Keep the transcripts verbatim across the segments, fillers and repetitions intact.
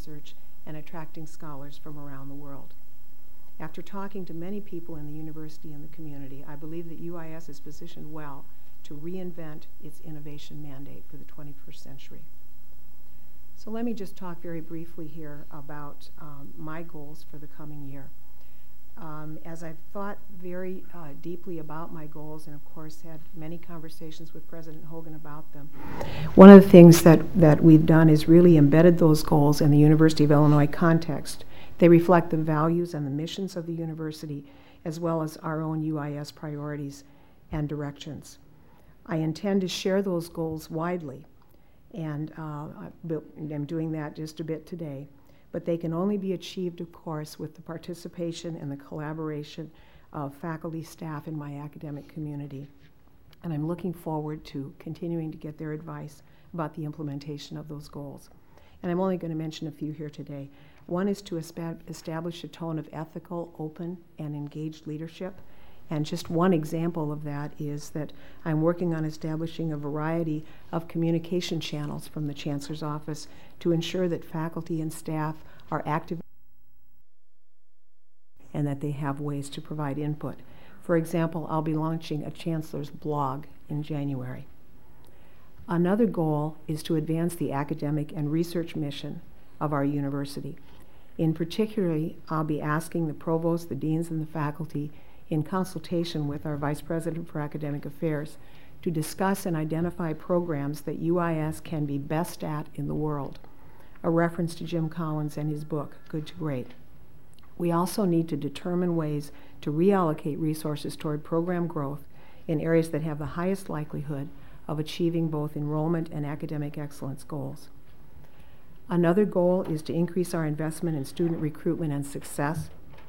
research and attracting scholars from around the world. After talking to many people in the university and the community, I believe that U I S is positioned well to reinvent its innovation mandate for the twenty-first century. So let me just talk very briefly here about um, my goals for the coming year. Um, as I've thought very uh, deeply about my goals, and of course had many conversations with President Hogan about them, one of the things that, that we've done is really embedded those goals in the University of Illinois context. They reflect the values and the missions of the university, as well as our own U I S priorities and directions. I intend to share those goals widely, and uh, I'm doing that just a bit today. But they can only be achieved, of course, with the participation and the collaboration of faculty, staff, and my academic community. And I'm looking forward to continuing to get their advice about the implementation of those goals. And I'm only going to mention a few here today. One is to establish a tone of ethical, open, and engaged leadership. And just one example of that is that I'm working on establishing a variety of communication channels from the Chancellor's office to ensure that faculty and staff are active and that they have ways to provide input. For example, I'll be launching a Chancellor's blog in January. Another goal is to advance the academic and research mission of our university. In particular, I'll be asking the provost, the deans, and the faculty, in consultation with our Vice President for Academic Affairs, to discuss and identify programs that U I S can be best at in the world, a reference to Jim Collins and his book, Good to Great. We also need to determine ways to reallocate resources toward program growth in areas that have the highest likelihood of achieving both enrollment and academic excellence goals. Another goal is to increase our investment in student recruitment and success,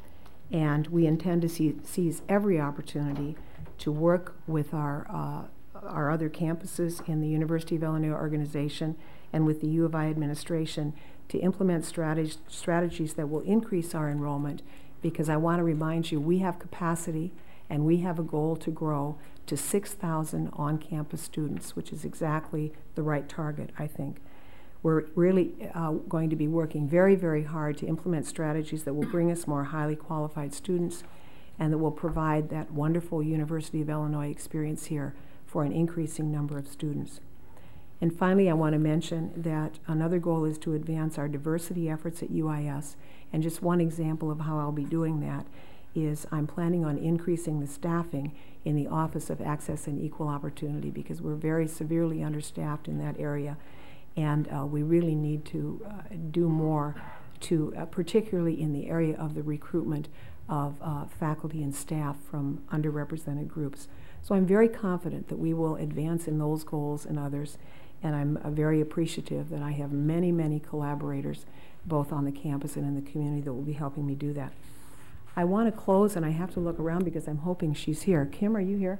and we intend to see, seize every opportunity to work with our, uh, our other campuses in the University of Illinois organization and with the U of I administration to implement strateg- strategies that will increase our enrollment, because I want to remind you we have capacity and we have a goal to grow to six thousand on-campus students, which is exactly the right target, I think. We're really uh, going to be working very, very hard to implement strategies that will bring us more highly qualified students and that will provide that wonderful University of Illinois experience here for an increasing number of students. And finally, I want to mention that another goal is to advance our diversity efforts at U I S. And just one example of how I'll be doing that is I'm planning on increasing the staffing in the Office of Access and Equal Opportunity, because we're very severely understaffed in that area. And uh, we really need to uh, do more to, uh, particularly in the area of the recruitment of uh, faculty and staff from underrepresented groups. So I'm very confident that we will advance in those goals and others, and I'm uh, very appreciative that I have many, many collaborators, both on the campus and in the community, that will be helping me do that. I want to close, and I have to look around because I'm hoping she's here. Kim, are you here?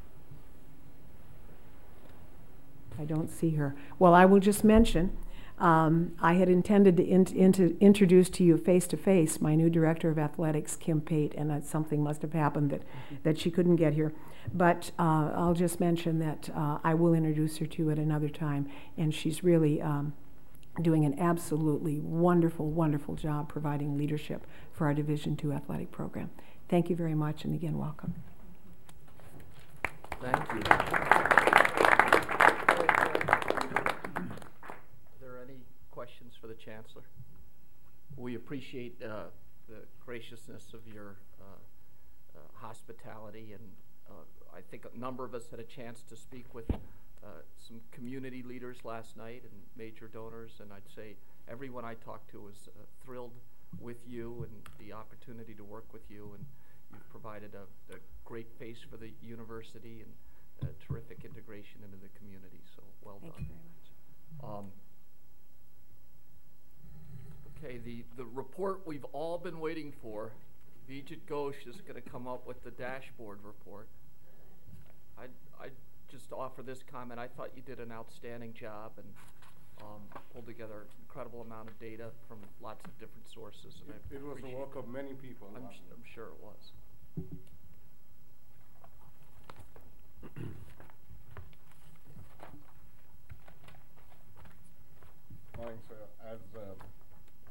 I don't see her. Well, I will just mention, um, I had intended to, in, in, to introduce to you face-to-face my new Director of Athletics, Kim Pate, and that something must have happened that, that she couldn't get here. But uh, I'll just mention that uh, I will introduce her to you at another time, and she's really um, doing an absolutely wonderful, wonderful job providing leadership for our Division two athletic program. Thank you very much, and again, welcome. Thank you. Questions for the Chancellor? We appreciate uh, the graciousness of your uh, uh, hospitality, and uh, I think a number of us had a chance to speak with uh, some community leaders last night and major donors, and I'd say everyone I talked to was uh, thrilled with you and the opportunity to work with you, and you've provided a, a great face for the university and a terrific integration into the community, so well Thank done. Thank you very much. Um, Okay, the, the report we've all been waiting for. Vijit Ghosh is going to come up with the dashboard report. I'd, I'd just offer this comment. I thought you did an outstanding job and um, pulled together an incredible amount of data from lots of different sources. And It, it was the work of many people. I'm, I'm sure it was. Morning, sir. As uh,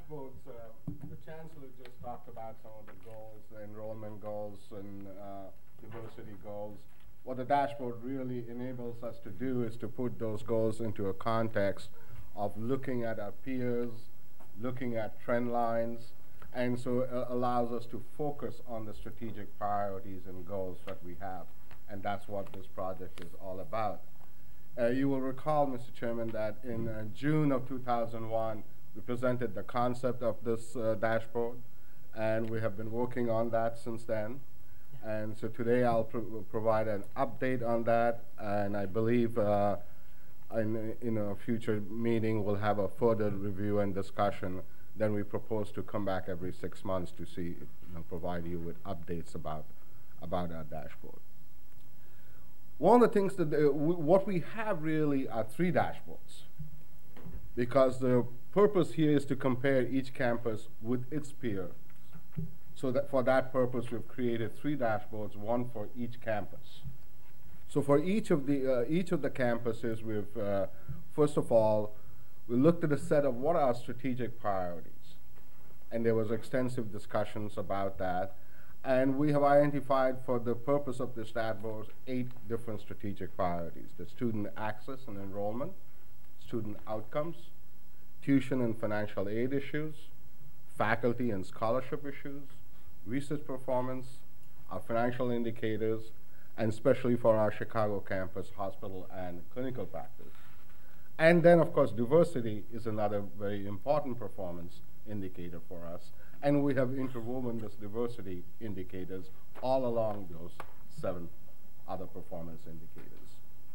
dashboards, uh, the Chancellor just talked about some of the goals, the enrollment goals and uh, diversity goals. What the dashboard really enables us to do is to put those goals into a context of looking at our peers, looking at trend lines, and so it allows us to focus on the strategic priorities and goals that we have. And that's what this project is all about. Uh, you will recall, Mister Chairman, that in uh, June of two thousand one, we presented the concept of this uh, dashboard, and we have been working on that since then. And so today I'll pro provide an update on that, and I believe uh, in, in a future meeting we'll have a further review and discussion. Then we propose to come back every six months to see, you know, provide you with updates about, about our dashboard. One of the things that, uh, what we have really are three dashboards, because the purpose here is to compare each campus with its peers. So that for that purpose, we've created three dashboards, one for each campus. So for each of the, uh, each of the campuses, we've, uh, first of all, we looked at a set of what are our strategic priorities. And there was extensive discussions about that. And we have identified, for the purpose of this dashboard, eight different strategic priorities: the student access and enrollment, student outcomes, tuition and financial aid issues, faculty and scholarship issues, research performance, our financial indicators, and especially for our Chicago campus, hospital and clinical practice. And then, of course, diversity is another very important performance indicator for us. And we have interwoven this diversity indicators all along those seven other performance indicators.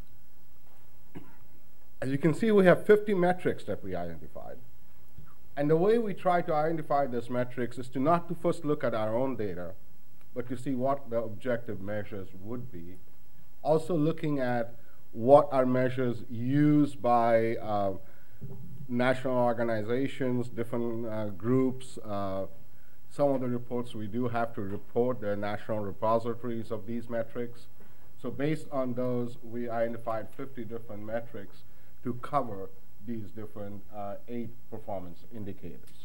As you can see, we have fifty metrics that we identified. And the way we try to identify these metrics is to not to first look at our own data, but to see what the objective measures would be. Also looking at what are measures used by uh, national organizations, different uh, groups. Uh, some of the reports we do have to report, the national repositories of these metrics. So based on those, we identified fifty different metrics to cover these different uh, eight performance indicators.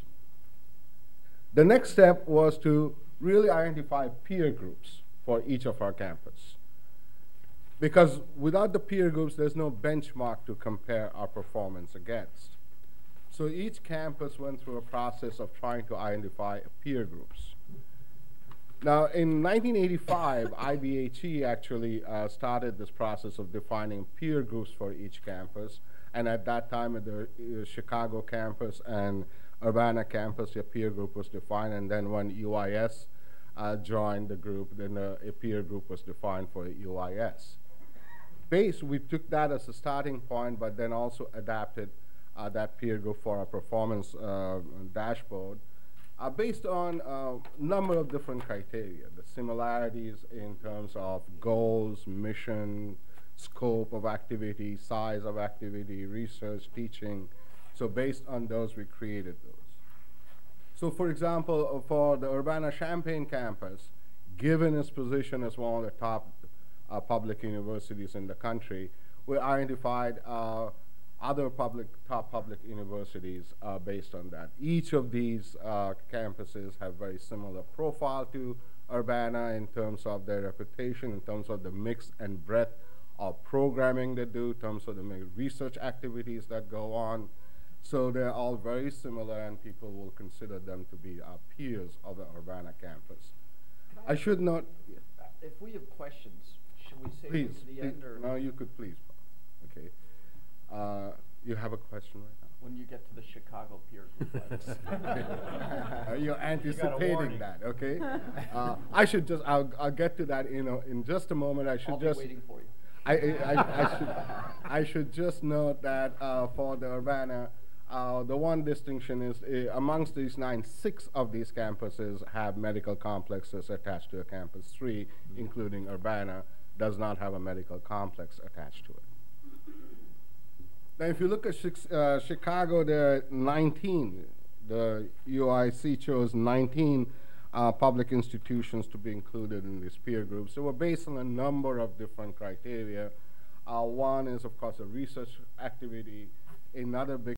The next step was to really identify peer groups for each of our campus. Because without the peer groups, there's no benchmark to compare our performance against. So each campus went through a process of trying to identify peer groups. Now, in nineteen eighty-five, I B H E actually uh, started this process of defining peer groups for each campus. And at that time, at the uh, Chicago campus and Urbana campus, a peer group was defined. And then when U I S uh, joined the group, then uh, a peer group was defined for U I S. Base, we took that as a starting point, but then also adapted uh, that peer group for our performance uh, dashboard uh, based on a number of different criteria. The similarities in terms of goals, mission, scope of activity, size of activity, research, teaching. So based on those, we created those. So for example, for the Urbana-Champaign campus, given its position as one of the top uh, public universities in the country, we identified uh, other public, top public universities uh, based on that. Each of these uh, campuses have very similar profile to Urbana in terms of their reputation, in terms of the mix and breadth of programming they do, in terms of the research activities that go on. So they're all very similar, and people will consider them to be our peers of the Urbana campus. I, I should note. Uh, if we have questions, should we save please, them to the please, end? Or no, you could please. Okay. Uh, you have a question right now? When you get to the Chicago peer group. uh, you're anticipating you that, okay? uh, I should just, I'll, I'll get to that in, a, in just a moment. I should I'll just. be waiting for you. I, I, I, should, I should just note that uh, for the Urbana, uh, the one distinction is uh, amongst these nine, six of these campuses have medical complexes attached to a campus. Three, mm-hmm. including Urbana, does not have a medical complex attached to it. Now, if you look at uh, Chicago, there are nineteen. The U I C chose nineteen Uh, public institutions to be included in these peer groups. So we're based on a number of different criteria. Uh, one is, of course, a research activity. Another big